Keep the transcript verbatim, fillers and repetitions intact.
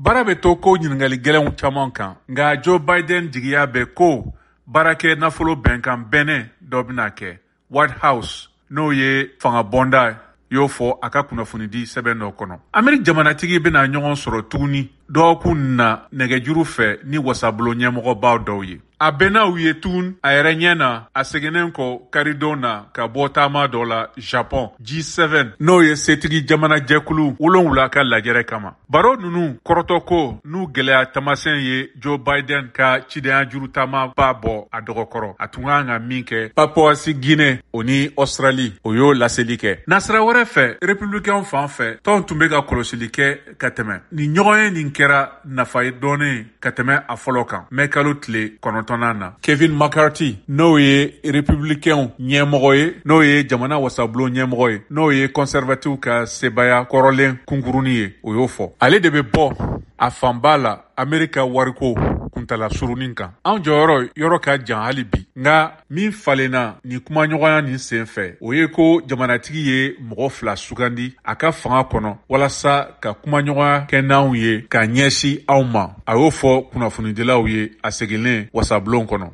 Baara bɛ to ko ɲininkali gɛlɛnw caman kan, nka Joe Biden jigiya bɛ ko baarakɛ nafolo bɛnkan bɛnɛ dɔ bɛna kɛ. White House n'o ye fanga bɔnda y'o fɔ a ka kunnafonidi sɛbɛn dɔ kɔnɔ. Amerika jamanatigi bɛna ɲɔgɔn sɔrɔ tuguni dɔgɔkun na nɛgɛjuru fɛ ni wasabolo ɲɛmɔgɔbaw dɔw ye. A bɛnna u ye tun a yɛrɛ ɲɛ na a seginnen kɔ karidon na ka bɔ taama dɔ la Japon G seven n'o ye setigi jamana jɛkulu wolonwula ka lajɛrɛ kama. Baro ninnu kɔrɔtɔ ko n'u gɛlɛya tamasɛn ye Joe Biden ka cidenya juru taama ba bɔ a dɔgɔkɔrɔ. A tun kan ka min kɛ Papouasie Guinée o ni Australie o y'o laseli kɛ. Nasira wɛrɛ fɛ républicain fan fɛ tɔn tun bɛ ka kɔlɔsili kɛ ka tɛmɛ. Nin ɲɔgɔn ye nin kɛra nafa ye dɔɔnin ka tɛmɛ a fɔlɔ kan. Mɛ kalo tile kɔnɔntɔn na Kevin McCarthy n'o ye républicain ɲɛmɔgɔ ye, n'o ye jamana wasabulon ɲɛmɔgɔ ye, n'o ye conservative ka sebaya kɔrɔlen kunkurunin ye, o y'o fɔ. Ale de bɛ bɔ a fanba la Amerika wariko kuntala surunin kan. Anw jɔyɔrɔ yɔrɔ ka jan hali bi, nka min falenna nin kumaɲɔgɔnya nin sen fɛ o ye ko jamanatigi ye mɔgɔ fila sugandi a ka fanga kɔnɔ walasa ka kumaɲɔgɔnya kɛ n'anw ye ka ɲɛsin anw ma. A y'o fɔ kunnafonidilaw ye a seginnen wasabulon kɔnɔ.